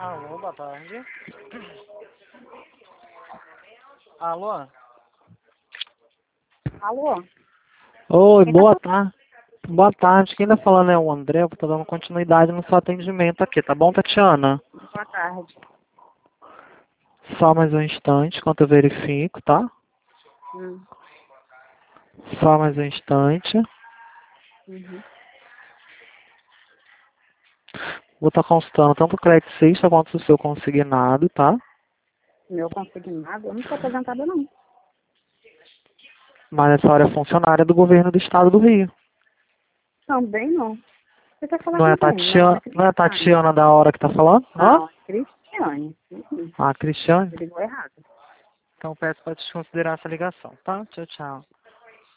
Alô, boa tarde. Alô? Alô? Oi, Quem tá boa falando? tarde. Boa tarde. Quem tá falando é o André. Eu tô dando continuidade no seu atendimento aqui, tá bom, Tatiana? Boa tarde. Só mais um instante, enquanto eu verifico, tá? Hum. Só mais um instante. Uhum. Vou estar consultando tanto o credicista quanto o seu consignado, tá? Meu consignado? Eu não sou aposentada, não. Mas a senhora é funcionária do governo do estado do Rio. Também não. Você quer falar Não é com a quem? Meu nome é Cristiane. Tatiana da hora que tá falando? Hã? Não, é Cristiane. Uhum. Ah, Cristiane? Você ligou errado. Então peço para desconsiderar essa ligação, tá? Tchau, tchau.